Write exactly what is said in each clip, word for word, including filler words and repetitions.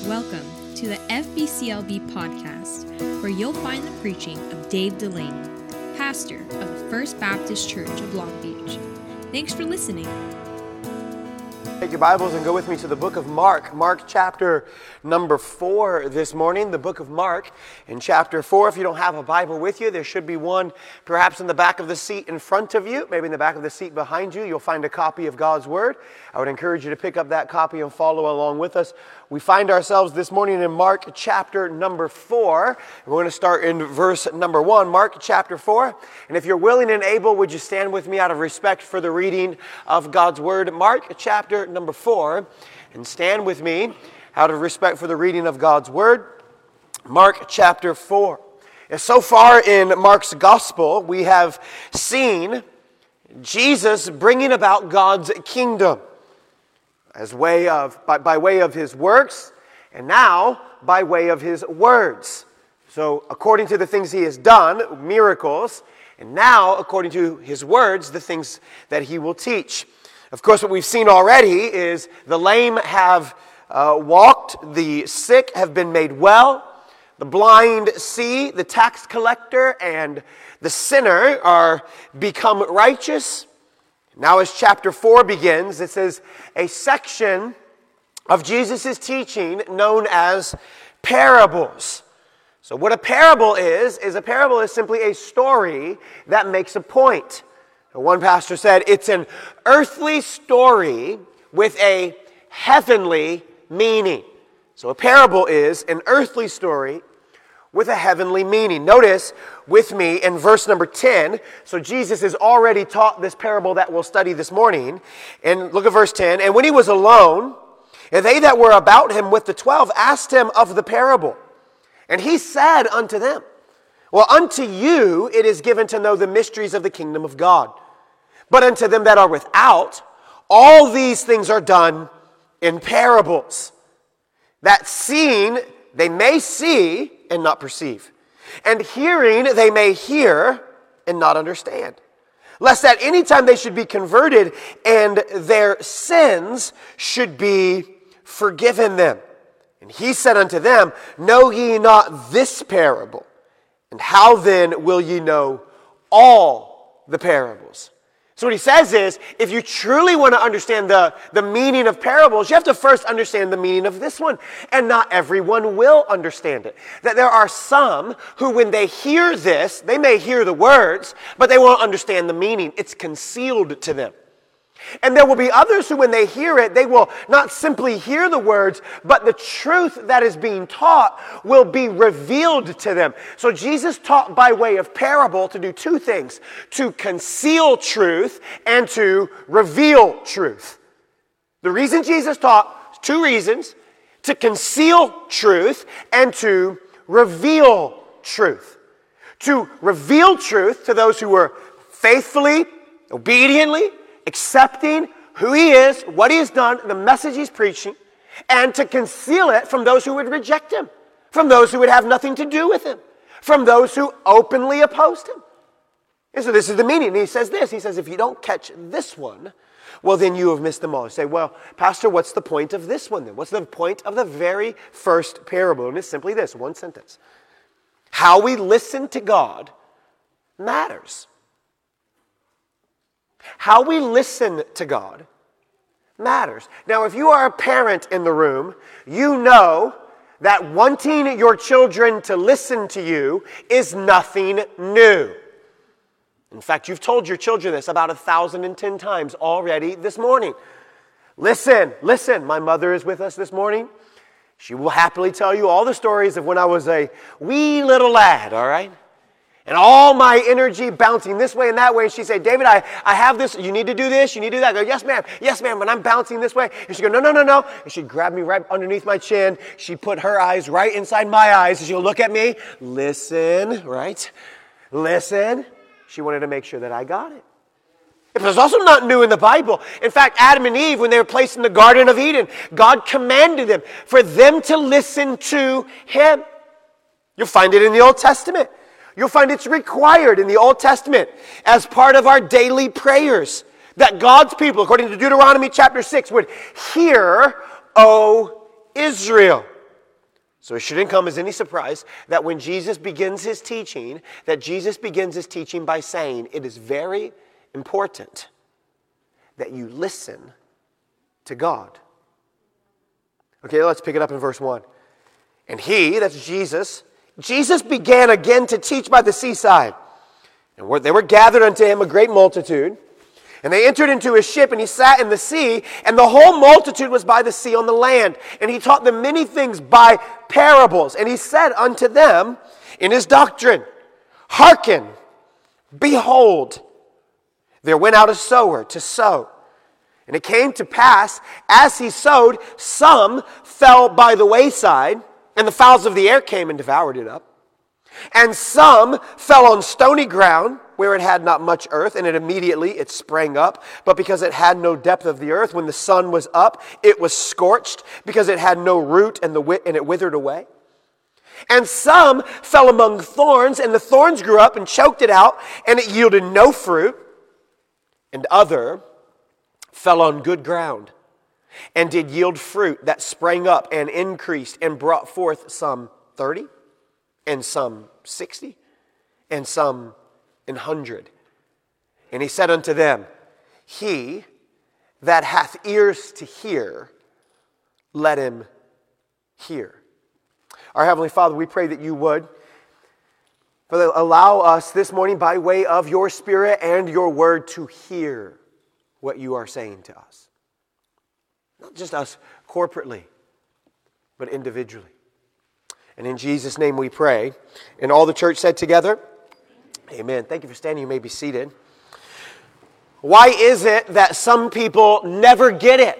Welcome to the F B C L B podcast, where you'll find the preaching of Dave Delaney, pastor of the First Baptist Church of Long Beach. Thanks for listening. Take your Bibles and go with me to the book of Mark. Mark chapter number four this morning. The book of Mark in chapter four. If you don't have a Bible with you, there should be one perhaps in the back of the seat in front of you, maybe in the back of the seat behind you. You'll find a copy of God's Word. I would encourage you to pick up that copy and follow along with us. We find ourselves this morning in Mark chapter number four. We're going to start in verse number one, Mark chapter four. And if you're willing and able, would you stand with me out of respect for the reading of God's Word? Mark chapter number four, and stand with me out of respect for the reading of God's Word. Mark chapter four. And so far in Mark's gospel, we have seen Jesus bringing about God's kingdom as way of by, by way of his works, and now by way of his words. So according to the things he has done, miracles, and now according to his words, the things that he will teach. Of course, what we've seen already is the lame have uh, walked, the sick have been made well, the blind see, the tax collector and the sinner are become righteous. Now as chapter four begins, it says a section of Jesus' teaching known as parables. So what a parable is, is a parable is simply a story that makes a point. One pastor said, it's an earthly story with a heavenly meaning. So a parable is an earthly story with a heavenly meaning. Notice with me in verse number ten. So Jesus has already taught this parable that we'll study this morning. And look at verse ten. And when he was alone, and they that were about him with the twelve asked him of the parable. And he said unto them, well, unto you it is given to know the mysteries of the kingdom of God. But unto them that are without, all these things are done in parables, that seeing they may see and not perceive, and hearing they may hear and not understand, lest at any time they should be converted and their sins should be forgiven them. And he said unto them, know ye not this parable? And how then will ye know all the parables? So what he says is, if you truly want to understand the, the meaning of parables, you have to first understand the meaning of this one. And not everyone will understand it. That there are some who, when they hear this, they may hear the words, but they won't understand the meaning. It's concealed to them. And there will be others who, when they hear it, they will not simply hear the words, but the truth that is being taught will be revealed to them. So Jesus taught by way of parable to do two things: to conceal truth and to reveal truth. The reason Jesus taught, two reasons: to conceal truth and to reveal truth. To reveal truth to those who were faithfully, obediently, accepting who he is, what he has done, the message he's preaching, and to conceal it from those who would reject him, from those who would have nothing to do with him, from those who openly opposed him. And so this is the meaning. And he says this, he says, if you don't catch this one, well, then you have missed them all. You say, well, Pastor, what's the point of this one then? What's the point of the very first parable? And it's simply this, one sentence. How we listen to God matters. How we listen to God matters. Now, if you are a parent in the room, you know that wanting your children to listen to you is nothing new. In fact, you've told your children this about a thousand and ten times already this morning. Listen, listen, my mother is with us this morning. She will happily tell you all the stories of when I was a wee little lad, all right? And all my energy bouncing this way and that way. And she'd say, David, I, I have this. You need to do this. You need to do that. I go, yes, ma'am. Yes, ma'am. When I'm bouncing this way. And she'd go, no, no, no, no. And she'd grab me right underneath my chin. She'd put her eyes right inside my eyes. And she'll look at me. Listen, right? Listen. She wanted to make sure that I got it. It was also not new in the Bible. In fact, Adam and Eve, when they were placed in the Garden of Eden, God commanded them for them to listen to him. You'll find it in the Old Testament. You'll find it's required in the Old Testament as part of our daily prayers that God's people, according to Deuteronomy chapter six, would hear, O Israel. So it shouldn't come as any surprise that when Jesus begins his teaching, that Jesus begins his teaching by saying, it is very important that you listen to God. Okay, let's pick it up in verse one. And he, that's Jesus, Jesus began again to teach by the seaside. And they were gathered unto him a great multitude. And they entered into his ship, and he sat in the sea, and the whole multitude was by the sea on the land. And he taught them many things by parables. And he said unto them in his doctrine, Hearken, behold, there went out a sower to sow. And it came to pass, as he sowed, some fell by the wayside, and the fowls of the air came and devoured it up. And some fell on stony ground, where it had not much earth, and it immediately it sprang up. But because it had no depth of the earth, when the sun was up, it was scorched, because it had no root, and, the wi- and it withered away. And some fell among thorns, and the thorns grew up and choked it out, and it yielded no fruit. And other fell on good ground, and did yield fruit that sprang up and increased, and brought forth some thirty, and some sixty, and some an hundred. And he said unto them, He that hath ears to hear, let him hear. Our Heavenly Father, we pray that you would Father, allow us this morning by way of your Spirit and your word to hear what you are saying to us. Not just us corporately, but individually. And in Jesus' name we pray. And all the church said together, amen. Thank you for standing. You may be seated. Why is it that some people never get it?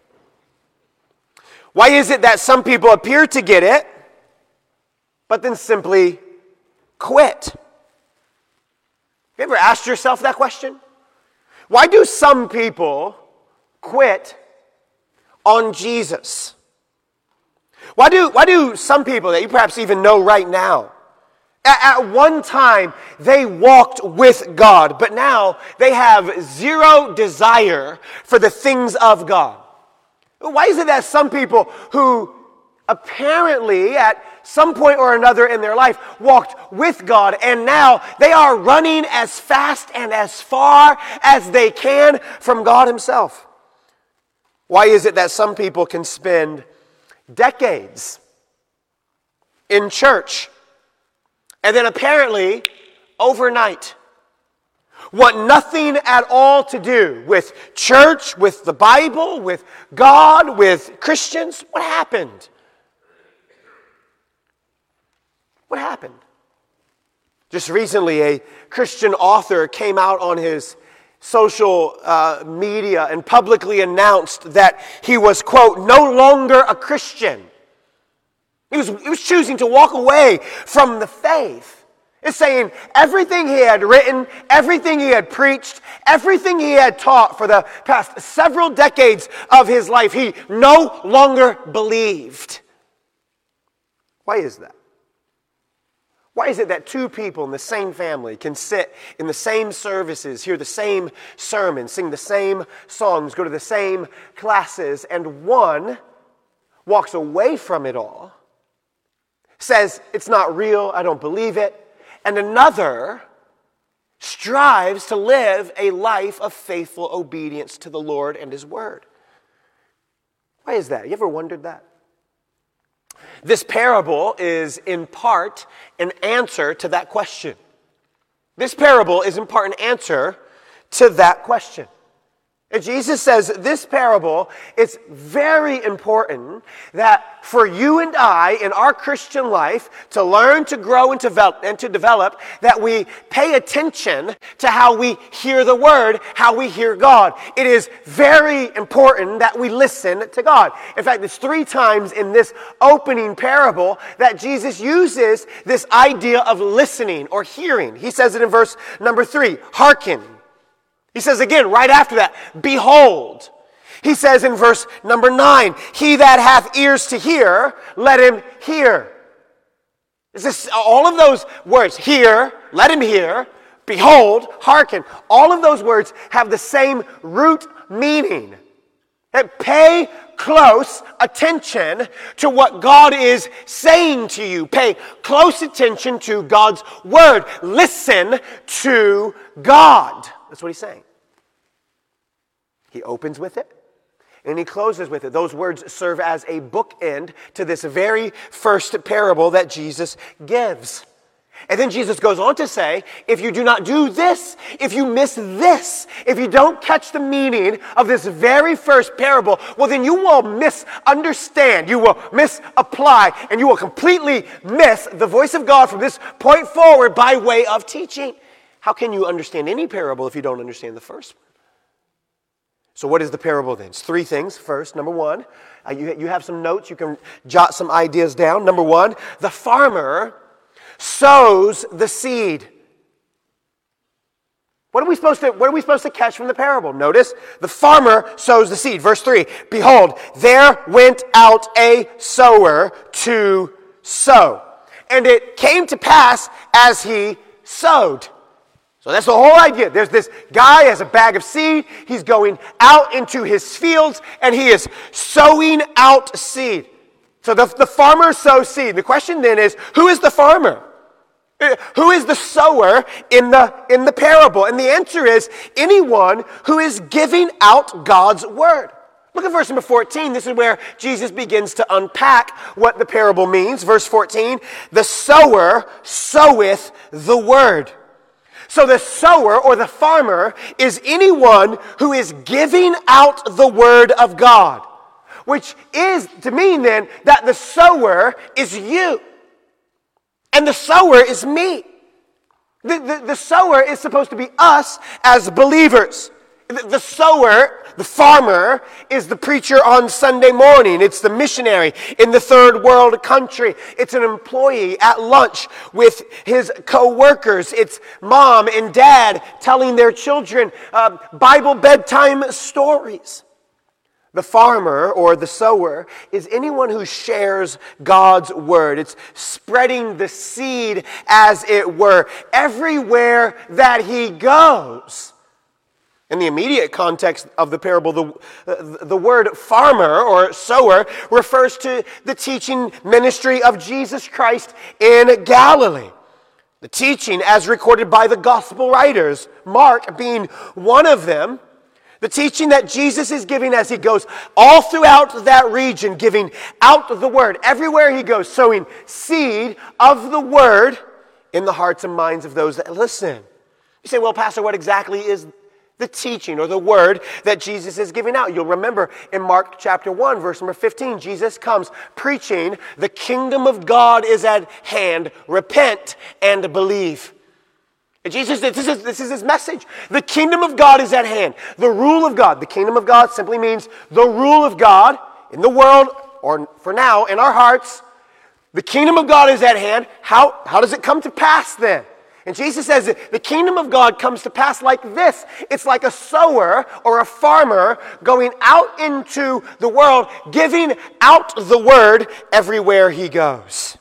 Why is it that some people appear to get it, but then simply quit? Have you ever asked yourself that question? Why do some people quit on Jesus? Why do, why do some people that you perhaps even know right now, at, at one time they walked with God, but now they have zero desire for the things of God? Why is it that some people who apparently at some point or another in their life walked with God, and now they are running as fast and as far as they can from God himself? Why is it that some people can spend decades in church and then apparently overnight want nothing at all to do with church, with the Bible, with God, with Christians? What happened? What happened? Just recently, a Christian author came out on his social uh, media and publicly announced that he was, quote, no longer a Christian. He was, he was choosing to walk away from the faith. It's saying everything he had written, everything he had preached, everything he had taught for the past several decades of his life, he no longer believed. Why is that? Why is it that two people in the same family can sit in the same services, hear the same sermons, sing the same songs, go to the same classes, and one walks away from it all, says, it's not real, I don't believe it, and another strives to live a life of faithful obedience to the Lord and his word? Why is that? You ever wondered that? This parable is in part an answer to that question. This parable is in part an answer to that question. And Jesus says this parable, it's very important that for you and I in our Christian life to learn, to grow, and to develop, and to develop, that we pay attention to how we hear the word, how we hear God. It is very important that we listen to God. In fact, it's three times in this opening parable that Jesus uses this idea of listening or hearing. He says it in verse number three, hearken. He says again, right after that, behold. He says in verse number nine, he that hath ears to hear, let him hear. Is this all of those words, hear, let him hear, behold, hearken, all of those words have the same root meaning. And pay close attention to what God is saying to you. Pay close attention to God's word. Listen to God. That's what he's saying. He opens with it and he closes with it. Those words serve as a bookend to this very first parable that Jesus gives. And then Jesus goes on to say, if you do not do this, if you miss this, if you don't catch the meaning of this very first parable, well, then you will misunderstand, you will misapply, and you will completely miss the voice of God from this point forward by way of teaching. How can you understand any parable if you don't understand the first one? So what is the parable then? It's three things. First, number one, uh, you, you have some notes, you can jot some ideas down. Number one, the farmer sows the seed. What are we supposed to, what are we supposed to catch from the parable? Notice, the farmer sows the seed. Verse three, behold, there went out a sower to sow. And it came to pass as he sowed. So that's the whole idea. There's this guy has a bag of seed. He's going out into his fields and he is sowing out seed. So the, the farmer sows seed. The question then is, who is the farmer? Who is the sower in the, in the parable? And the answer is anyone who is giving out God's word. Look at verse number fourteen. This is where Jesus begins to unpack what the parable means. Verse fourteen, the sower soweth the word. So the sower or the farmer is anyone who is giving out the word of God, which is to mean then that the sower is you. And the sower is me. The, the, the sower is supposed to be us as believers. The, the sower, the farmer, is the preacher on Sunday morning. It's the missionary in the third world country. It's an employee at lunch with his co-workers. It's mom and dad telling their children uh, Bible bedtime stories. The farmer or the sower is anyone who shares God's word. It's spreading the seed, as it were, everywhere that he goes. In the immediate context of the parable, the, the word farmer or sower refers to the teaching ministry of Jesus Christ in Galilee. The teaching as recorded by the gospel writers, Mark being one of them. The teaching that Jesus is giving as he goes all throughout that region, giving out the word. Everywhere he goes, sowing seed of the word in the hearts and minds of those that listen. You say, well, Pastor, what exactly is the teaching or the word that Jesus is giving out? You'll remember in Mark chapter one, verse number fifteen, Jesus comes preaching, the kingdom of God is at hand. Repent and believe. And Jesus, this is, this is his message. The kingdom of God is at hand. The rule of God. The kingdom of God simply means the rule of God in the world, or for now, in our hearts. The kingdom of God is at hand. How, how does it come to pass then? And Jesus says that the kingdom of God comes to pass like this. It's like a sower or a farmer going out into the world, giving out the word everywhere he goes.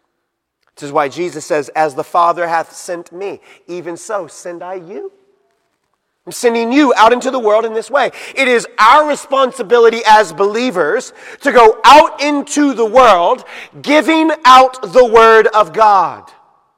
This is why Jesus says, as the Father hath sent me, even so send I you. I'm sending you out into the world in this way. It is our responsibility as believers to go out into the world, giving out the word of God.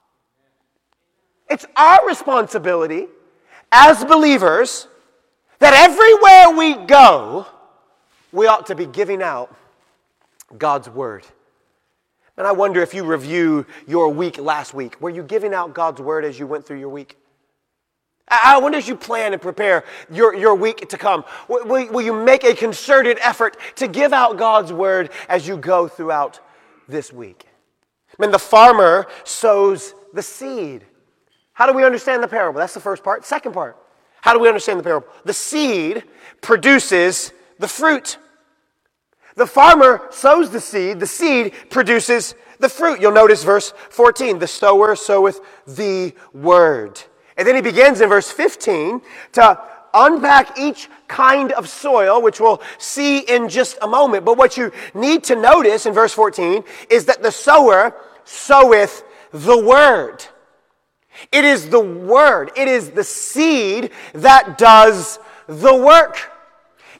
It's our responsibility as believers that everywhere we go, we ought to be giving out God's word. And I wonder if you review your week last week, were you giving out God's word as you went through your week? I wonder as you plan and prepare your, your week to come, will, will you make a concerted effort to give out God's word as you go throughout this week? I mean, the farmer sows the seed. How do we understand the parable? That's the first part. Second part, how do we understand the parable? The seed produces the fruit. The farmer sows the seed. The seed produces the fruit. You'll notice verse fourteen. The sower soweth the word. And then he begins in verse fifteen to unpack each kind of soil, which we'll see in just a moment. But what you need to notice in verse fourteen is that the sower soweth the word. It is the word. It is the seed that does the work.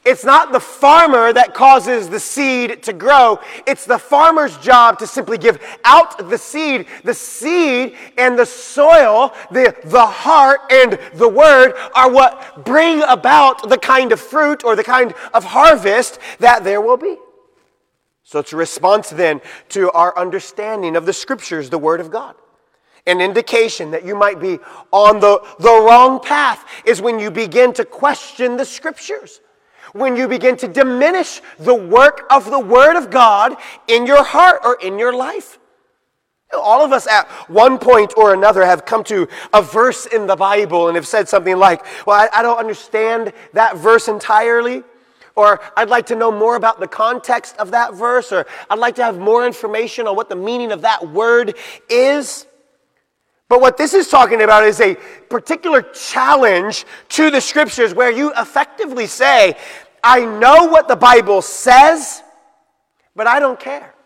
It's not the farmer that causes the seed to grow. It's the farmer's job to simply give out the seed. The seed and the soil, the, the heart and the word are what bring about the kind of fruit or the kind of harvest that there will be. So it's a response then to our understanding of the Scriptures, the Word of God. An indication that you might be on the, the wrong path is when you begin to question the Scriptures. When you begin to diminish the work of the Word of God in your heart or in your life. All of us at one point or another have come to a verse in the Bible and have said something like, well, I, I don't understand that verse entirely. Or I'd like to know more about the context of that verse. Or I'd like to have more information on what the meaning of that word is. But what this is talking about is a particular challenge to the Scriptures where you effectively say, I know what the Bible says, but I don't care.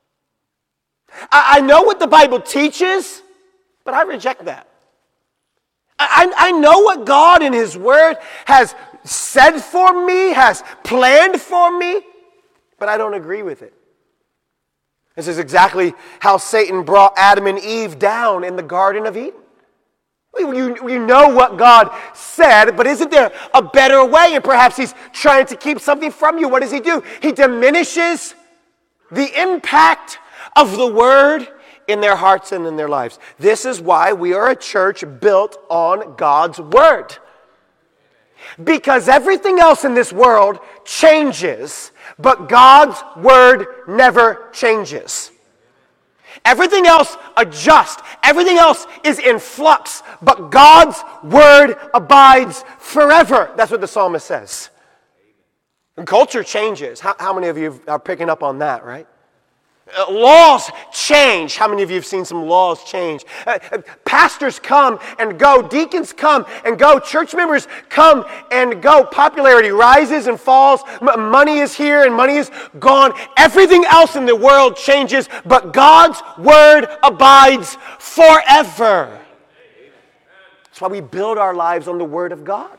I, I know what the Bible teaches, but I reject that. I, I know what God in His Word has said for me, has planned for me, but I don't agree with it. This is exactly how Satan brought Adam and Eve down in the Garden of Eden. You, you know what God said, but isn't there a better way? And perhaps He's trying to keep something from you. What does He do? He diminishes the impact of the Word in their hearts and in their lives. This is why we are a church built on God's Word. Because everything else in this world changes, but God's Word never changes. Everything else adjusts. Everything else is in flux, but God's Word abides forever. That's what the psalmist says. And culture changes. How, how many of you are picking up on that, right? Uh, laws change. How many of you have seen some laws change? Uh, uh, pastors come and go. Deacons come and go. Church members come and go. Popularity rises and falls. M- money is here and money is gone. Everything else in the world changes, but God's Word abides forever. That's why we build our lives on the Word of God.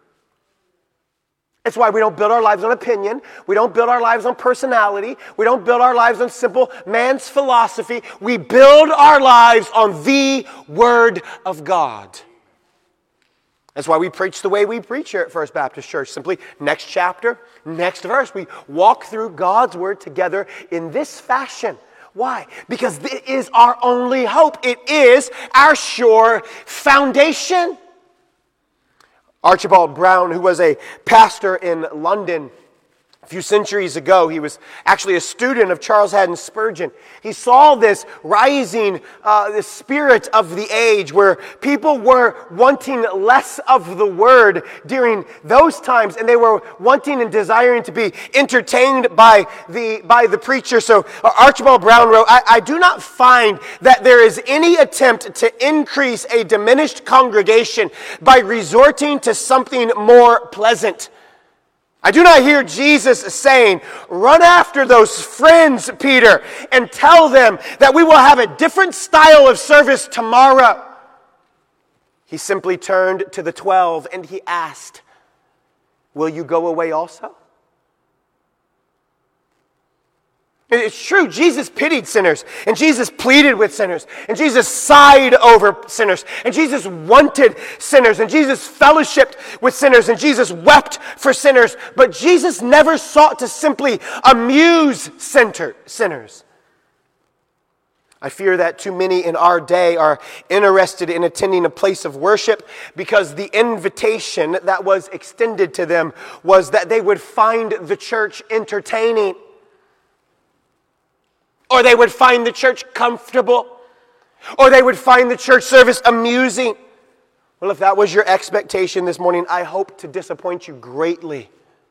It's why we don't build our lives on opinion. We don't build our lives on personality. We don't build our lives on simple man's philosophy. We build our lives on the Word of God. That's why we preach the way we preach here at First Baptist Church. Simply, next chapter, next verse. We walk through God's Word together in this fashion. Why? Because it is our only hope. It is our sure foundation. Archibald Brown, who was a pastor in London a few centuries ago, he was actually a student of Charles Haddon Spurgeon. He saw this rising uh, the spirit of the age where people were wanting less of the Word during those times, and they were wanting and desiring to be entertained by the, by the preacher. So uh, Archibald Brown wrote, I, I do not find that there is any attempt to increase a diminished congregation by resorting to something more pleasant. I do not hear Jesus saying, run after those friends, Peter, and tell them that we will have a different style of service tomorrow. He simply turned to the twelve and he asked, will you go away also? It's true, Jesus pitied sinners, and Jesus pleaded with sinners, and Jesus sighed over sinners, and Jesus wanted sinners, and Jesus fellowshiped with sinners, and Jesus wept for sinners, but Jesus never sought to simply amuse sinners. I fear that too many in our day are interested in attending a place of worship because the invitation that was extended to them was that they would find the church entertaining, or they would find the church comfortable, or they would find the church service amusing. Well, if that was your expectation this morning, I hope to disappoint you greatly.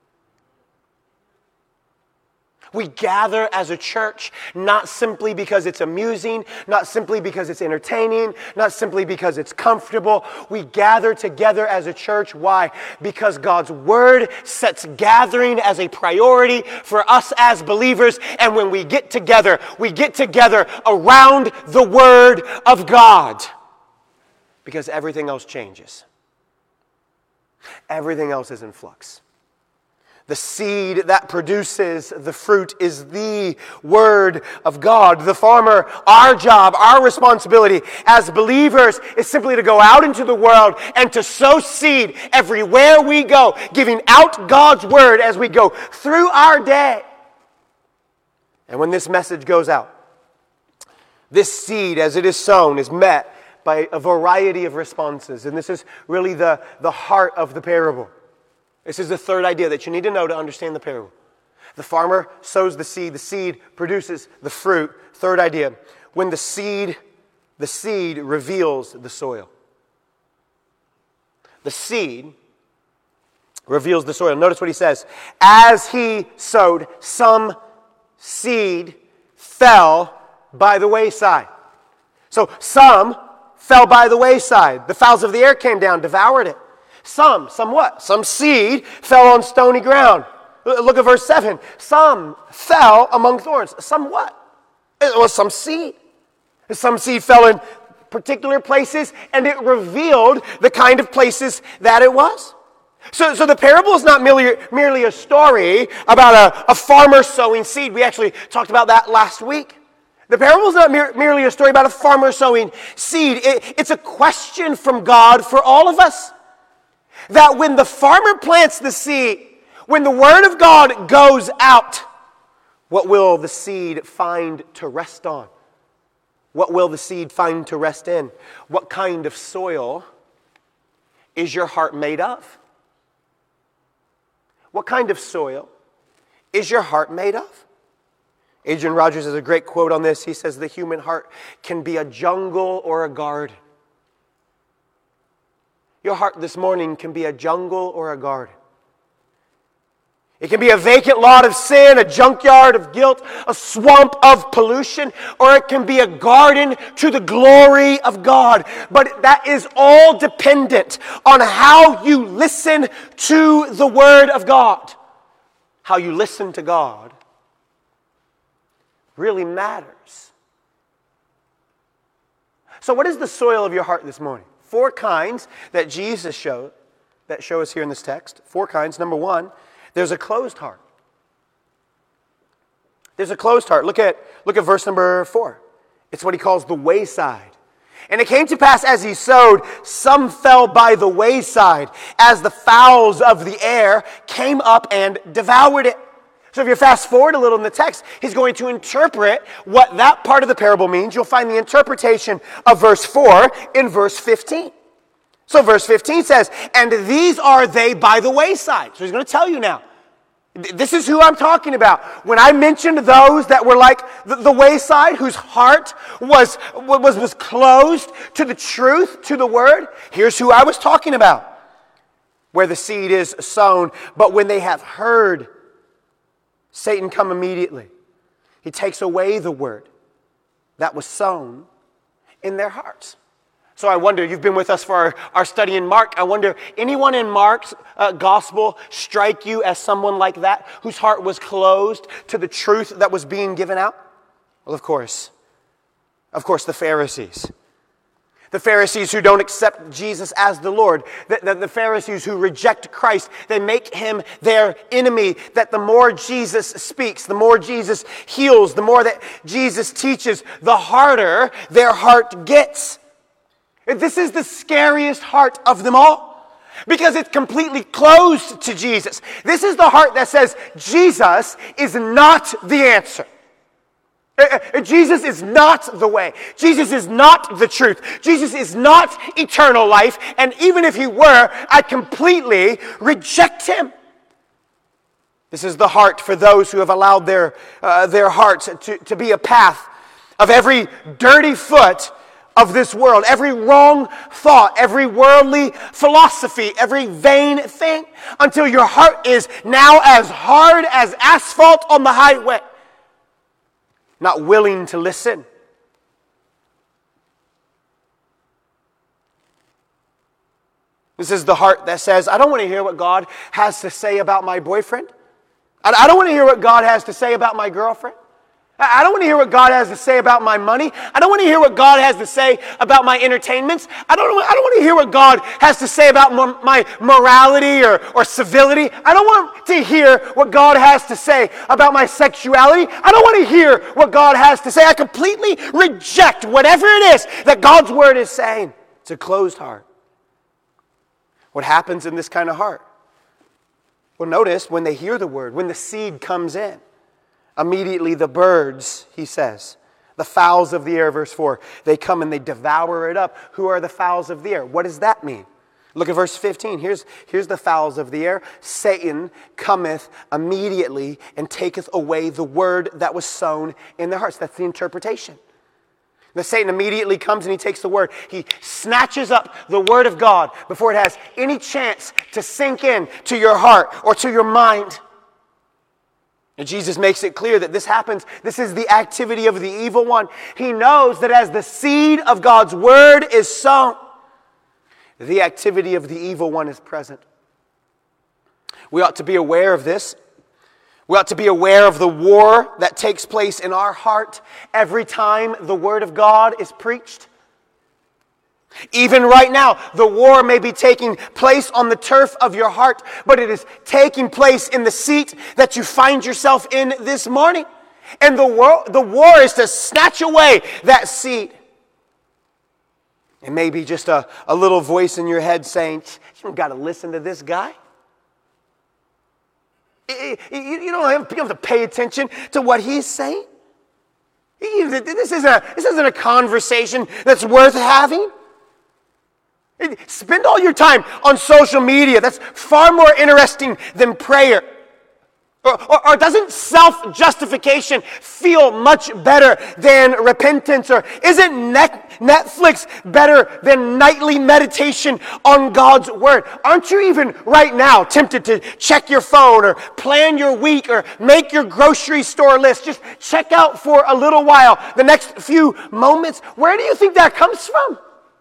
We gather as a church not simply because it's amusing, not simply because it's entertaining, not simply because it's comfortable. We gather together as a church. Why? Because God's Word sets gathering as a priority for us as believers. And when we get together, we get together around the Word of God. Because everything else changes. Everything else is in flux. The seed that produces the fruit is the Word of God. The farmer, our job, our responsibility as believers is simply to go out into the world and to sow seed everywhere we go, giving out God's Word as we go through our day. And when this message goes out, this seed, as it is sown, is met by a variety of responses. And this is really the, the heart of the parable. This is the third idea that you need to know to understand the parable. The farmer sows the seed. The seed produces the fruit. Third idea, when the seed, the seed reveals the soil. The seed reveals the soil. Notice what he says. As he sowed, some seed fell by the wayside. So some fell by the wayside. The fowls of the air came down, devoured it. Some, some what? Some seed fell on stony ground. Look at verse seven. Some fell among thorns. Some what? It was some seed. Some seed fell in particular places, and it revealed the kind of places that it was. So, so the parable is not merely, merely a story about a, a farmer sowing seed. We actually talked about that last week. The parable is not mere, merely a story about a farmer sowing seed. It, it's a question from God for all of us. That when the farmer plants the seed, when the Word of God goes out, what will the seed find to rest on? What will the seed find to rest in? What kind of soil is your heart made of? What kind of soil is your heart made of? Adrian Rogers has a great quote on this. He says, the human heart can be a jungle or a garden. Your heart this morning can be a jungle or a garden. It can be a vacant lot of sin, a junkyard of guilt, a swamp of pollution, or it can be a garden to the glory of God. But that is all dependent on how you listen to the Word of God. How you listen to God really matters. So what is the soil of your heart this morning? Four kinds that Jesus showed, that show us here in this text. Four kinds. Number one, there's a closed heart. There's a closed heart. Look at, look at verse number four. It's what he calls the wayside. And it came to pass as he sowed, some fell by the wayside, as the fowls of the air came up and devoured it. So if you fast forward a little in the text, he's going to interpret what that part of the parable means. You'll find the interpretation of verse four in verse fifteen. So verse fifteen says, and these are they by the wayside. So he's going to tell you now. This is who I'm talking about. When I mentioned those that were like the, the wayside, whose heart was, was, was closed to the truth, to the Word, here's who I was talking about. Where the seed is sown, but when they have heard, Satan come immediately. He takes away the word that was sown in their hearts. So I wonder, you've been with us for our, our study in Mark. I wonder, anyone in Mark's uh, gospel strike you as someone like that, whose heart was closed to the truth that was being given out? Well, of course. Of course, the Pharisees. The Pharisees who don't accept Jesus as the Lord. The, the, the Pharisees who reject Christ. They make him their enemy. That the more Jesus speaks, the more Jesus heals, the more that Jesus teaches, the harder their heart gets. This is the scariest heart of them all. Because it's completely closed to Jesus. This is the heart that says Jesus is not the answer. Jesus is not the way. Jesus is not the truth. Jesus is not eternal life. And even if he were, I completely reject him. This is the heart for those who have allowed their, uh, their hearts to, to be a path of every dirty foot of this world, every wrong thought, every worldly philosophy, every vain thing, until your heart is now as hard as asphalt on the highway. Not willing to listen. This is the heart that says, I don't want to hear what God has to say about my boyfriend. I don't want to hear what God has to say about my girlfriend. I don't want to hear what God has to say about my money. I don't want to hear what God has to say about my entertainments. I don't, I don't want to hear what God has to say about my morality or, or civility. I don't want to hear what God has to say about my sexuality. I don't want to hear what God has to say. I completely reject whatever it is that God's word is saying. It's a closed heart. What happens in this kind of heart? Well, notice when they hear the word, when the seed comes in, immediately the birds, he says, the fowls of the air, verse four, they come and they devour it up. Who are the fowls of the air? What does that mean? Look at verse fifteen. Here's, here's the fowls of the air. Satan cometh immediately and taketh away the word that was sown in their hearts. That's the interpretation. The Satan immediately comes and he takes the word. He snatches up the word of God before it has any chance to sink in to your heart or to your mind. And Jesus makes it clear that this happens. This is the activity of the evil one. He knows that as the seed of God's word is sown, the activity of the evil one is present. We ought to be aware of this. We ought to be aware of the war that takes place in our heart every time the word of God is preached. Even right now, the war may be taking place on the turf of your heart, but it is taking place in the seat that you find yourself in this morning. And the war, the war is to snatch away that seed. It may be just a, a little voice in your head saying, you don't got to listen to this guy. You, you, don't have, you don't have to pay attention to what he's saying. This isn't a, this isn't a conversation that's worth having. Spend all your time on social media. That's far more interesting than prayer. Or, or, or doesn't self-justification feel much better than repentance? Or isn't net, Netflix better than nightly meditation on God's word? Aren't you even right now tempted to check your phone or plan your week or make your grocery store list? Just check out for a little while the next few moments. Where do you think that comes from?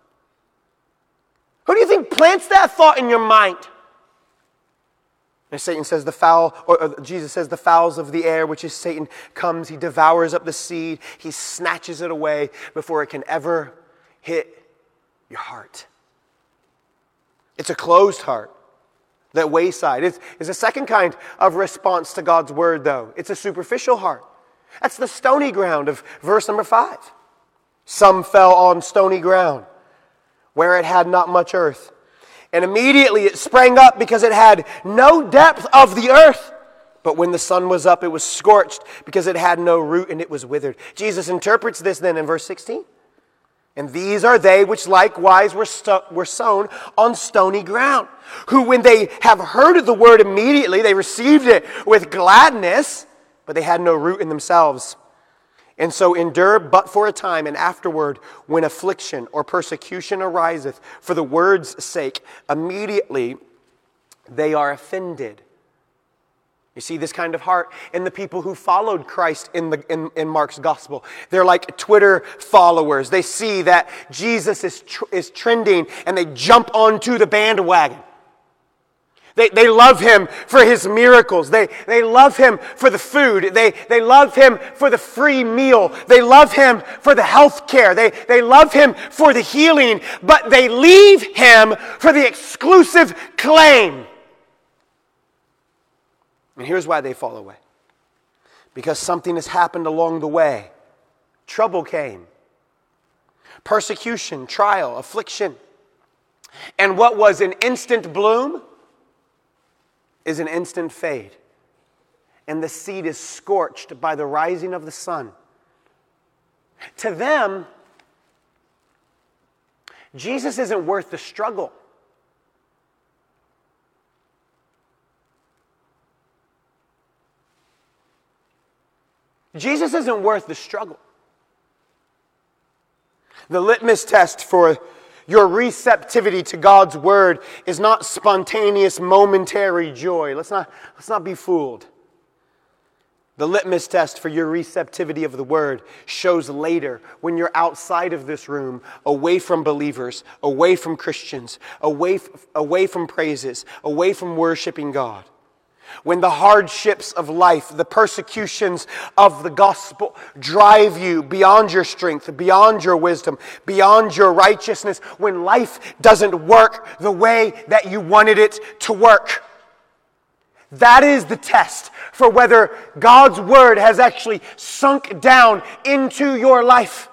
Who do you think plants that thought in your mind? And Satan says the fowl, or, or Jesus says the fowls of the air, which is Satan, comes, he devours up the seed, he snatches it away before it can ever hit your heart. It's a closed heart. That wayside is, is a second kind of response to God's word, though. It's a superficial heart. That's the stony ground of verse number five. Some fell on stony ground, where it had not much earth. And immediately it sprang up because it had no depth of the earth. But when the sun was up, it was scorched because it had no root and it was withered. Jesus interprets this then in verse sixteen. And these are they which likewise were, sto- were sown on stony ground, who when they have heard of the word immediately, they received it with gladness, but they had no root in themselves. And so endure but for a time, and afterward, when affliction or persecution ariseth for the word's sake, immediately they are offended. You see this kind of heart in the people who followed Christ in, the, in, in Mark's gospel. They're like Twitter followers. They see that Jesus is, tr- is trending, and they jump onto the bandwagon. They, they love him for his miracles. They, they love him for the food. They, they love him for the free meal. They love him for the health care. They, they love him for the healing. But they leave him for the exclusive claim. And here's why they fall away. Because something has happened along the way. Trouble came. Persecution, trial, affliction. And what was an instant bloom is an instant fade. And the seed is scorched by the rising of the sun. To them, Jesus isn't worth the struggle. Jesus isn't worth the struggle. The litmus test for your receptivity to God's word is not spontaneous, momentary joy. Let's not, let's not be fooled. The litmus test for your receptivity of the word shows later when you're outside of this room, away from believers, away from Christians, away, away from praises, away from worshiping God. When the hardships of life, the persecutions of the gospel drive you beyond your strength, beyond your wisdom, beyond your righteousness, when life doesn't work the way that you wanted it to work. That is the test for whether God's word has actually sunk down into your life.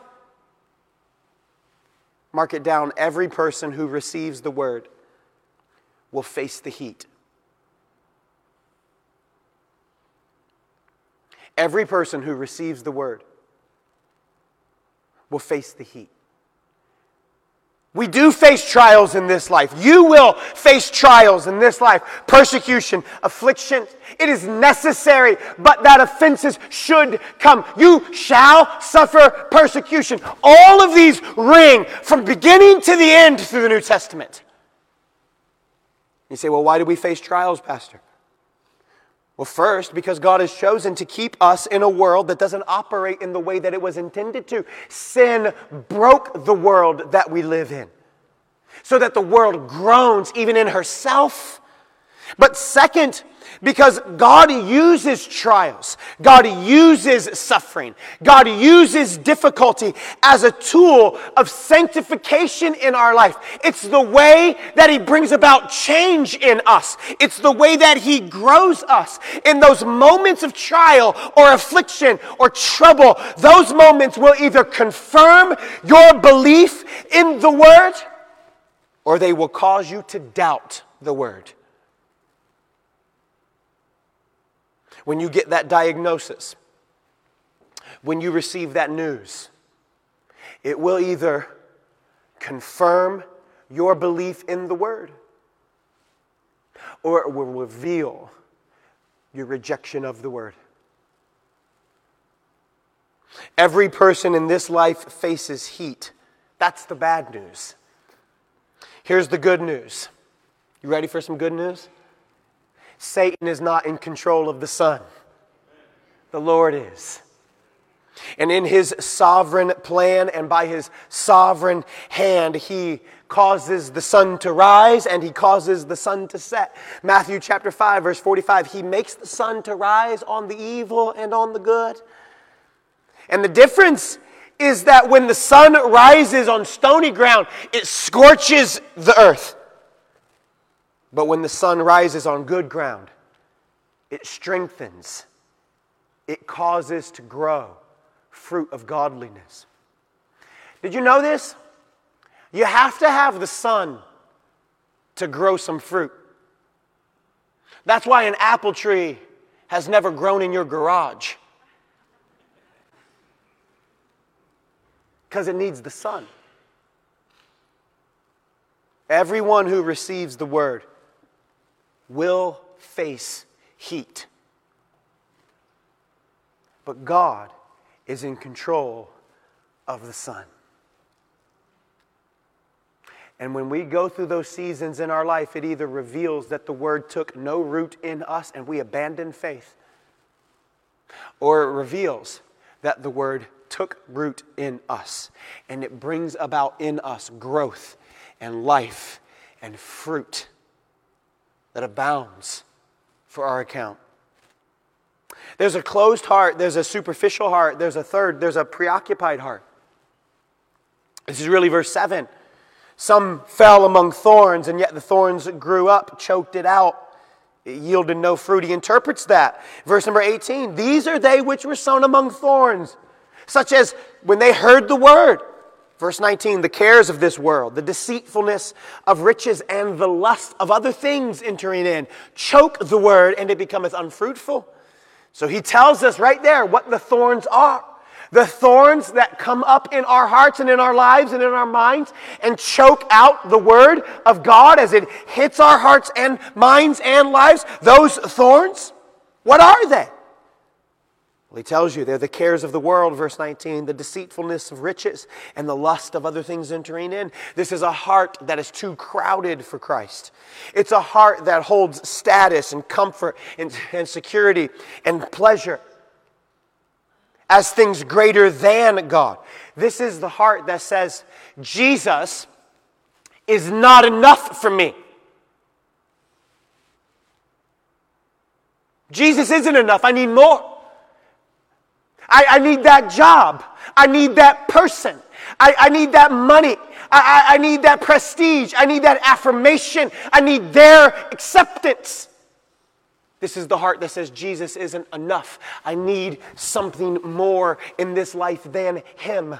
Mark it down. Every person who receives the word will face the heat. Every person who receives the word will face the heat. We do face trials in this life. You will face trials in this life. Persecution, affliction. It is necessary, but that offenses should come. You shall suffer persecution. All of these ring from beginning to the end through the New Testament. You say, well, why do we face trials, Pastor? Well, first, because God has chosen to keep us in a world that doesn't operate in the way that it was intended to. Sin broke the world that we live in, so that the world groans even in herself. But second, because God uses trials, God uses suffering, God uses difficulty as a tool of sanctification in our life. It's the way that He brings about change in us. It's the way that He grows us. In those moments of trial or affliction or trouble, those moments will either confirm your belief in the Word, or they will cause you to doubt the Word. When you get that diagnosis, when you receive that news, it will either confirm your belief in the Word, or it will reveal your rejection of the Word. Every person in this life faces heat. That's the bad news. Here's the good news. You ready for some good news? Satan is not in control of the sun. The Lord is. And in His sovereign plan and by His sovereign hand, He causes the sun to rise and He causes the sun to set. Matthew chapter five, verse forty-five, He makes the sun to rise on the evil and on the good. And the difference is that when the sun rises on stony ground, it scorches the earth. But when the sun rises on good ground, it strengthens. It causes to grow fruit of godliness. Did you know this? You have to have the sun to grow some fruit. That's why an apple tree has never grown in your garage. Because it needs the sun. Everyone who receives the word will face heat. But God is in control of the sun. And when we go through those seasons in our life, it either reveals that the word took no root in us and we abandoned faith, or it reveals that the word took root in us and it brings about in us growth and life and fruit that abounds for our account. There's a closed heart, there's a superficial heart, there's a third, there's a preoccupied heart. This is really verse seven. Some fell among thorns, and yet the thorns grew up, choked it out. It yielded no fruit. He interprets that. Verse number eighteen, these are they which were sown among thorns, such as when they heard the word. Verse nineteen, the cares of this world, the deceitfulness of riches, and the lust of other things entering in, choke the word, and it becometh unfruitful. So he tells us right there what the thorns are. The thorns that come up in our hearts and in our lives and in our minds and choke out the word of God as it hits our hearts and minds and lives. Those thorns, what are they? Well, he tells you they're the cares of the world, verse nineteen, the deceitfulness of riches and the lust of other things entering in. This is a heart that is too crowded for Christ. It's a heart that holds status and comfort and, and security and pleasure as things greater than God. This is the heart that says, Jesus is not enough for me. Jesus isn't enough. I need more. I, I need that job. I need that person. I, I need that money. I, I, I need that prestige. I need that affirmation. I need their acceptance. This is the heart that says Jesus isn't enough. I need something more in this life than Him.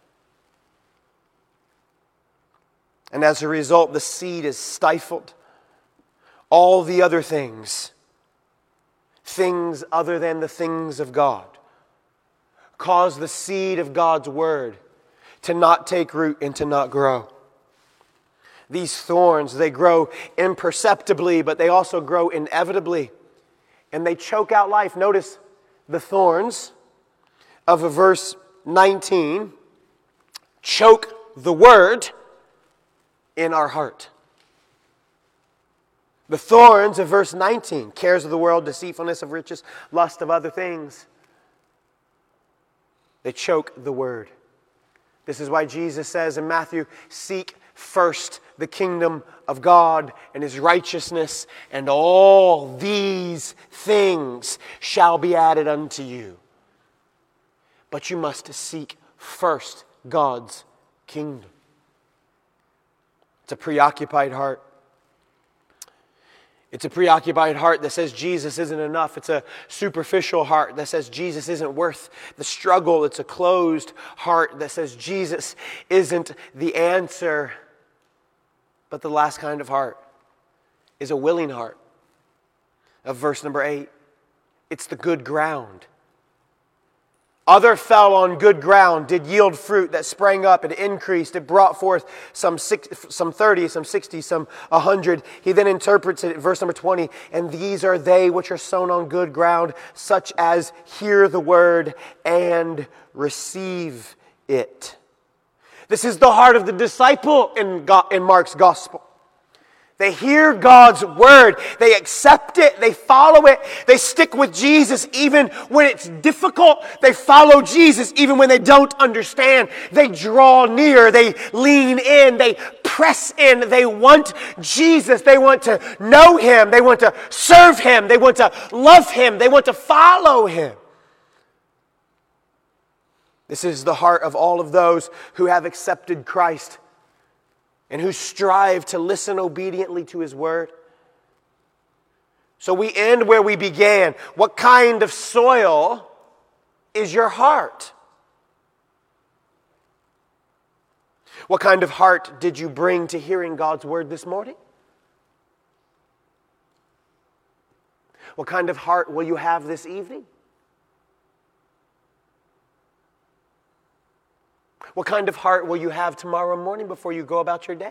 And as a result, the seed is stifled. All the other things, things other than the things of God, cause the seed of God's word to not take root and to not grow. These thorns, they grow imperceptibly, but they also grow inevitably. And they choke out life. Notice the thorns of verse nineteen choke the word in our heart. The thorns of verse nineteen, cares of the world, deceitfulness of riches, lust of other things, they choke the word. This is why Jesus says in Matthew, seek first the kingdom of God and His righteousness, and all these things shall be added unto you. But you must seek first God's kingdom. It's a preoccupied heart. It's a preoccupied heart that says Jesus isn't enough. It's a superficial heart that says Jesus isn't worth the struggle. It's a closed heart that says Jesus isn't the answer. But the last kind of heart is a willing heart. Of verse number eight, it's the good ground. Other fell on good ground, did yield fruit that sprang up and increased. It brought forth some six, some thirty, some sixty, some a hundred. He then interprets it, verse number twenty, and these are they which are sown on good ground, such as hear the word and receive it. This is the heart of the disciple in, God, in Mark's gospel. They hear God's word. They accept it. They follow it. They stick with Jesus even when it's difficult. They follow Jesus even when they don't understand. They draw near. They lean in. They press in. They want Jesus. They want to know Him. They want to serve Him. They want to love Him. They want to follow Him. This is the heart of all of those who have accepted Christ and who strive to listen obediently to His word. So we end where we began. What kind of soil is your heart? What kind of heart did you bring to hearing God's word this morning? What kind of heart will you have this evening? What kind of heart will you have tomorrow morning before you go about your day?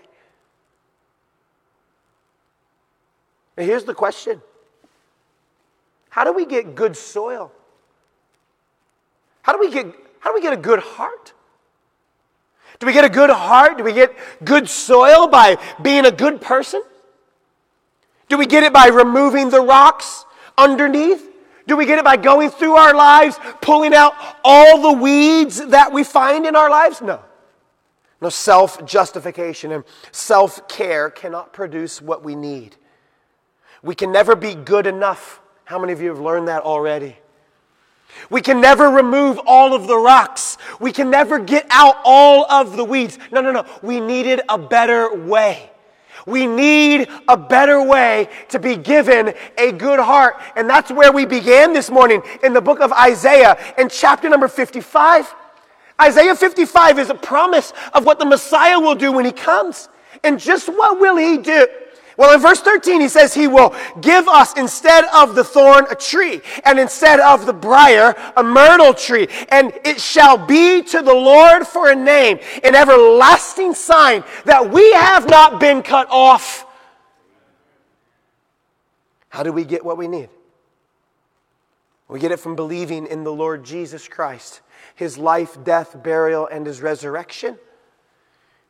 And here's the question. How do we get good soil? How do we get, how do we get a good heart? Do we get a good heart? Do we get good soil by being a good person? Do we get it by removing the rocks underneath? Do we get it by going through our lives, pulling out all the weeds that we find in our lives? No. No, self-justification and self-care cannot produce what we need. We can never be good enough. How many of you have learned that already? We can never remove all of the rocks. We can never get out all of the weeds. No, no, no. We needed a better way. We need a better way to be given a good heart. And that's where we began this morning in the book of Isaiah in chapter number fifty-five. Isaiah fifty-five is a promise of what the Messiah will do when He comes. And just what will He do? Well, in verse thirteen, He says He will give us, instead of the thorn, a tree, and instead of the briar, a myrtle tree. And it shall be to the Lord for a name, an everlasting sign, that we have not been cut off. How do we get what we need? We get it from believing in the Lord Jesus Christ, His life, death, burial, and His resurrection.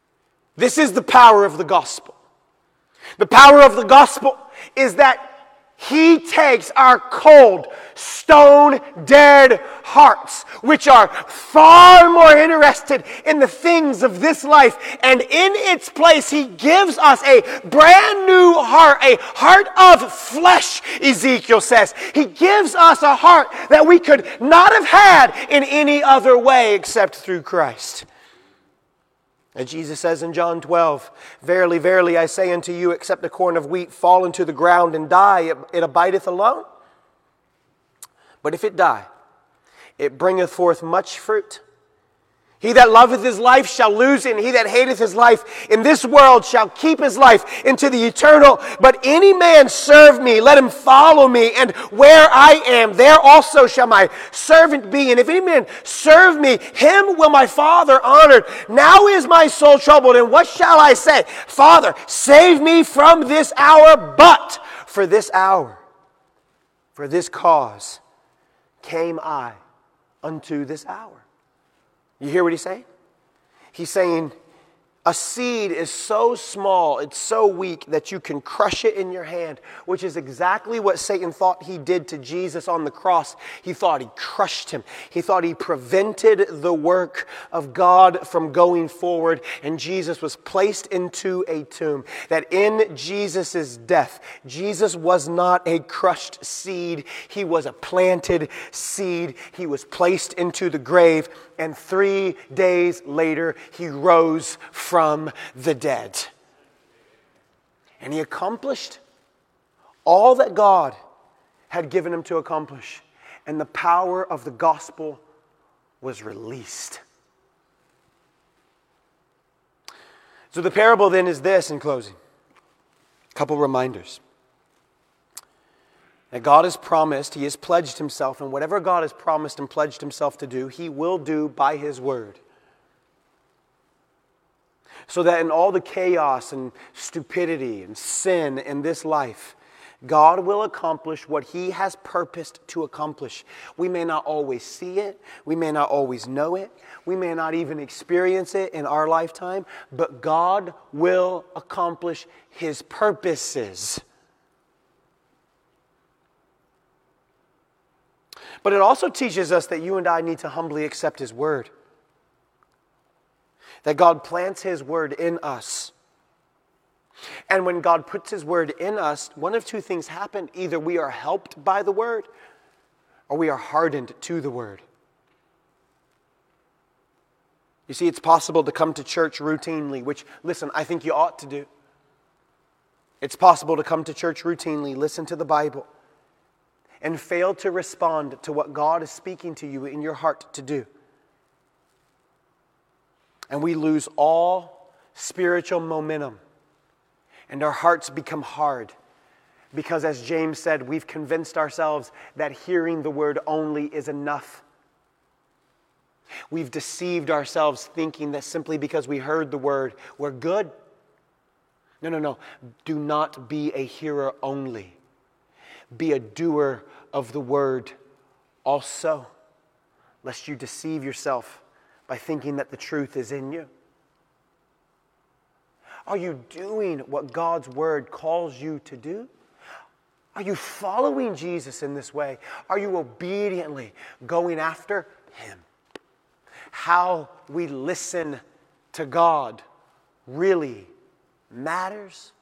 This is the power of the gospel. The power of the gospel is that He takes our cold, stone-dead hearts, which are far more interested in the things of this life, and in its place, He gives us a brand new heart, a heart of flesh, Ezekiel says. He gives us a heart that we could not have had in any other way except through Christ. And Jesus says in John twelve, "Verily, verily, I say unto you, except a corn of wheat fall into the ground and die, it, it abideth alone. But if it die, it bringeth forth much fruit. He that loveth his life shall lose it, and he that hateth his life in this world shall keep his life into the eternal. But any man serve me, let him follow me, and where I am, there also shall my servant be. And if any man serve me, him will my Father honor. Now is my soul troubled, and what shall I say? Father, save me from this hour, but for this hour, for this cause, came I unto this hour." You hear what he's saying? He's saying a seed is so small, it's so weak that you can crush it in your hand, which is exactly what Satan thought he did to Jesus on the cross. He thought he crushed him. He thought he prevented the work of God from going forward, and Jesus was placed into a tomb. That in Jesus' death, Jesus was not a crushed seed. He was a planted seed. He was placed into the grave, and three days later, He rose from the dead. And He accomplished all that God had given Him to accomplish. And the power of the gospel was released. So the parable then is this in closing. A couple reminders. That God has promised, He has pledged Himself, and whatever God has promised and pledged Himself to do, He will do by His word. So that in all the chaos and stupidity and sin in this life, God will accomplish what He has purposed to accomplish. We may not always see it. We may not always know it. We may not even experience it in our lifetime. But God will accomplish His purposes. But it also teaches us that you and I need to humbly accept His word. That God plants His word in us. And when God puts His word in us, one of two things happen. Either we are helped by the word, or we are hardened to the word. You see, it's possible to come to church routinely, which, listen, I think you ought to do. It's possible to come to church routinely, listen to the Bible, and fail to respond to what God is speaking to you in your heart to do. And we lose all spiritual momentum. And our hearts become hard. Because as James said, we've convinced ourselves that hearing the word only is enough. We've deceived ourselves thinking that simply because we heard the word, we're good. No, no, no. Do not be a hearer only. Be a doer of the word also, lest you deceive yourself by thinking that the truth is in you. Are you doing what God's word calls you to do? Are you following Jesus in this way? Are you obediently going after Him? How we listen to God really matters.